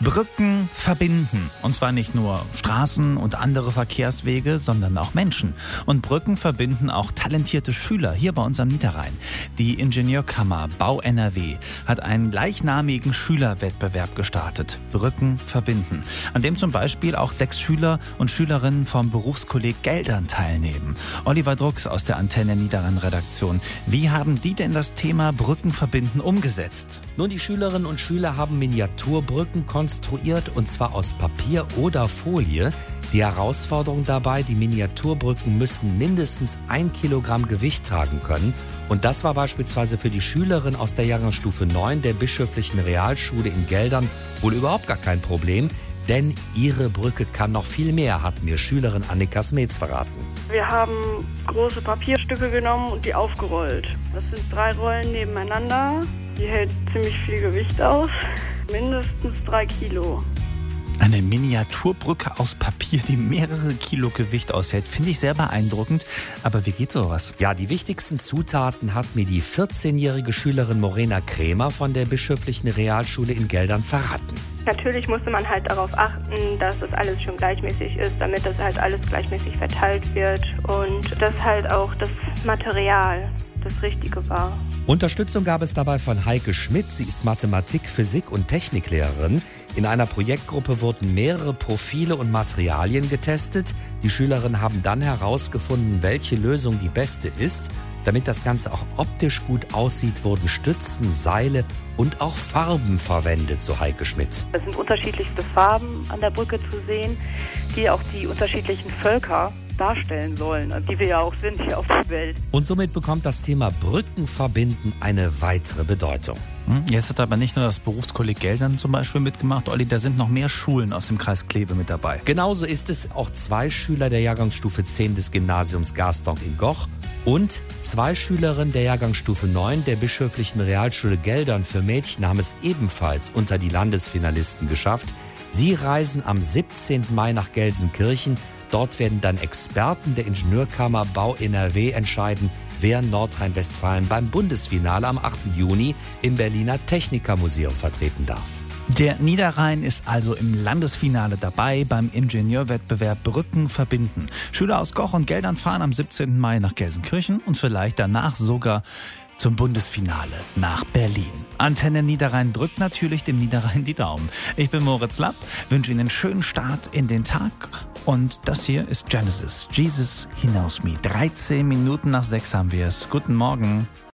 Brücken verbinden. Und zwar nicht nur Straßen und andere Verkehrswege, sondern auch Menschen. Und Brücken verbinden auch talentierte Schüler hier bei uns am Niederrhein. Die Ingenieurkammer Bau NRW hat einen gleichnamigen Schülerwettbewerb gestartet. Brücken verbinden. An dem zum Beispiel auch 6 Schüler und Schülerinnen vom Berufskolleg Geldern teilnehmen. Oliver Drucks aus der Antenne Niederrhein-Redaktion. Wie haben die denn das Thema Brücken verbinden umgesetzt? Nun, die Schülerinnen und Schüler haben Miniaturbrücken konstruiert, und zwar aus Papier oder Folie. Die Herausforderung dabei: die Miniaturbrücken müssen mindestens 1 Kilogramm Gewicht tragen können. Und das war beispielsweise für die Schülerin aus der Jahrgangsstufe 9 der Bischöflichen Realschule in Geldern wohl überhaupt gar kein Problem. Denn ihre Brücke kann noch viel mehr, hat mir Schülerin Annika Smets verraten. Wir haben große Papierstücke genommen und die aufgerollt. Das sind 3 Rollen nebeneinander. Die hält ziemlich viel Gewicht aus. Mindestens 3 Kilo. Eine Miniaturbrücke aus Papier, die mehrere Kilo Gewicht aushält, finde ich sehr beeindruckend. Aber wie geht sowas? Ja, die wichtigsten Zutaten hat mir die 14-jährige Schülerin Morena Krämer von der Bischöflichen Realschule in Geldern verraten. Natürlich musste man halt darauf achten, dass das alles schon gleichmäßig ist, damit das halt alles gleichmäßig verteilt wird und dass halt auch das Material das Richtige war. Unterstützung gab es dabei von Heike Schmidt. Sie ist Mathematik-, Physik- und Techniklehrerin. In einer Projektgruppe wurden mehrere Profile und Materialien getestet. Die Schülerinnen haben dann herausgefunden, welche Lösung die beste ist. Damit das Ganze auch optisch gut aussieht, wurden Stützen, Seile und auch Farben verwendet, so Heike Schmidt. Es sind unterschiedlichste Farben an der Brücke zu sehen, die auch die unterschiedlichen Völker darstellen sollen, die wir ja auch sind hier auf der Welt. Und somit bekommt das Thema Brücken verbinden eine weitere Bedeutung. Jetzt hat aber nicht nur das Berufskolleg Geldern zum Beispiel mitgemacht, Olli, da sind noch mehr Schulen aus dem Kreis Kleve mit dabei. Genauso ist es. Auch 2 Schüler der Jahrgangsstufe 10 des Gymnasiums Garsdonk in Goch und 2 Schülerinnen der Jahrgangsstufe 9 der Bischöflichen Realschule Geldern für Mädchen haben es ebenfalls unter die Landesfinalisten geschafft. Sie reisen am 17. Mai nach Gelsenkirchen. Dort werden dann Experten der Ingenieurkammer Bau NRW entscheiden, wer Nordrhein-Westfalen beim Bundesfinale am 8. Juni im Berliner Technikermuseum vertreten darf. Der Niederrhein ist also im Landesfinale dabei beim Ingenieurwettbewerb Brücken verbinden. Schüler aus Goch und Geldern fahren am 17. Mai nach Gelsenkirchen und vielleicht danach sogar zum Bundesfinale nach Berlin. Antenne Niederrhein drückt natürlich dem Niederrhein die Daumen. Ich bin Moritz Lapp, wünsche Ihnen einen schönen Start in den Tag. Und das hier ist Genesis, Jesus He Knows Me. 13 Minuten nach 6 haben wir es. Guten Morgen.